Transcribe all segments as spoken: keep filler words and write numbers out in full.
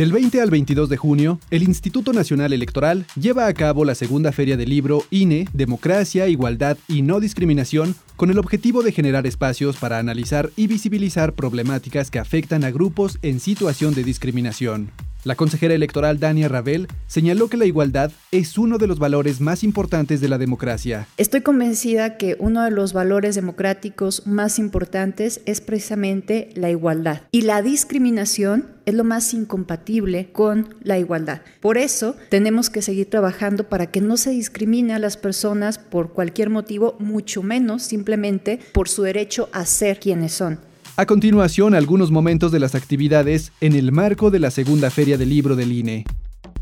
Del veinte al veintidós de junio, el Instituto Nacional Electoral lleva a cabo la segunda Feria del Libro I N E, Democracia, Igualdad y No Discriminación, con el objetivo de generar espacios para analizar y visibilizar problemáticas que afectan a grupos en situación de discriminación. La consejera electoral Dania Rabel señaló que la igualdad es uno de los valores más importantes de la democracia. Estoy convencida que uno de los valores democráticos más importantes es precisamente la igualdad. Y la discriminación es lo más incompatible con la igualdad. Por eso tenemos que seguir trabajando para que no se discrimine a las personas por cualquier motivo, mucho menos simplemente por su derecho a ser quienes son. A continuación, algunos momentos de las actividades en el marco de la segunda Feria del Libro del I N E.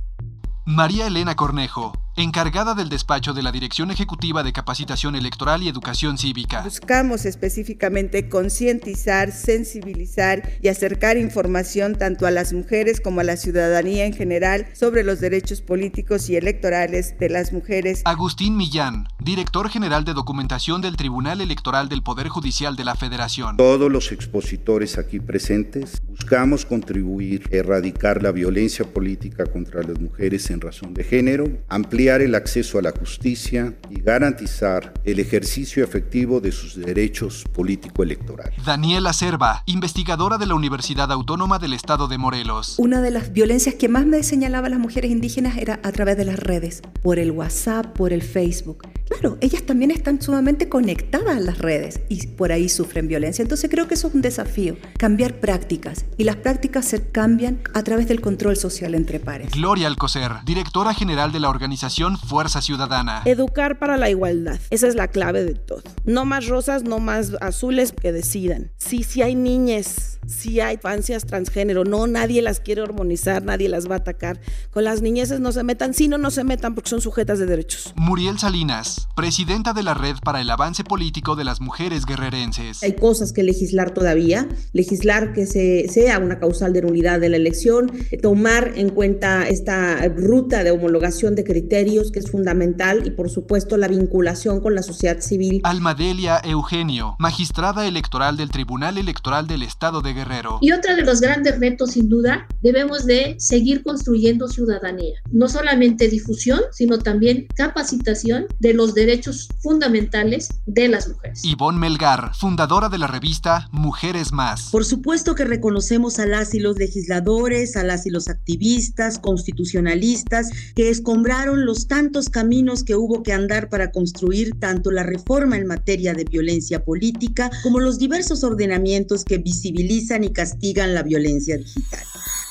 María Elena Cornejo, encargada del despacho de la Dirección Ejecutiva de Capacitación Electoral y Educación Cívica. Buscamos específicamente concientizar, sensibilizar y acercar información tanto a las mujeres como a la ciudadanía en general sobre los derechos políticos y electorales de las mujeres. Agustín Millán, director general de documentación del Tribunal Electoral del Poder Judicial de la Federación. Todos los expositores aquí presentes buscamos contribuir a erradicar la violencia política contra las mujeres en razón de género, ampliar el acceso a la justicia y garantizar el ejercicio efectivo de sus derechos político-electorales. Daniela Cerva, investigadora de la Universidad Autónoma del Estado de Morelos. Una de las violencias que más me señalaban las mujeres indígenas era a través de las redes, por el WhatsApp, por el Facebook. Claro, ellas también están sumamente conectadas a las redes y por ahí sufren violencia. Entonces creo que eso es un desafío, cambiar prácticas. Y las prácticas se cambian a través del control social entre pares. Gloria Alcocer, directora general de la organización Fuerza Ciudadana. Educar para la igualdad, esa es la clave de todo. No más rosas, no más azules, que decidan. Sí, sí hay niñas, sí hay infancias transgénero, no, nadie las quiere hormonizar, nadie las va a atacar. Con las niñeces no se metan, sí, no, no se metan porque son sujetas de derechos. Muriel Salinas, presidenta de la Red para el Avance Político de las Mujeres Guerrerenses. Hay cosas que legislar todavía, legislar que se, sea una causal de nulidad de la elección, tomar en cuenta esta ruta de homologación de criterios que es fundamental y por supuesto la vinculación con la sociedad civil. Almadelia Eugenio, magistrada electoral del Tribunal Electoral del Estado de Guerrero. Y otro de los grandes retos, sin duda, debemos de seguir construyendo ciudadanía. No solamente difusión, sino también capacitación de los derechos fundamentales de las mujeres. Ivonne Melgar, fundadora de la revista Mujeres Más. Por supuesto que reconocemos a las y los legisladores, a las y los activistas, constitucionalistas, que escombraron los tantos caminos que hubo que andar para construir tanto la reforma en materia de violencia política como los diversos ordenamientos que visibilizan y castigan la violencia digital.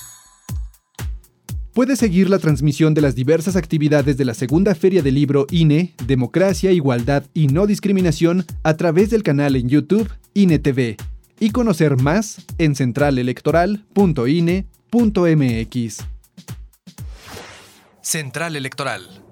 Puedes seguir la transmisión de las diversas actividades de la segunda Feria del Libro I N E, Democracia, Igualdad y No Discriminación a través del canal en YouTube I N E T V y conocer más en central electoral punto i n e punto m x. Central Electoral.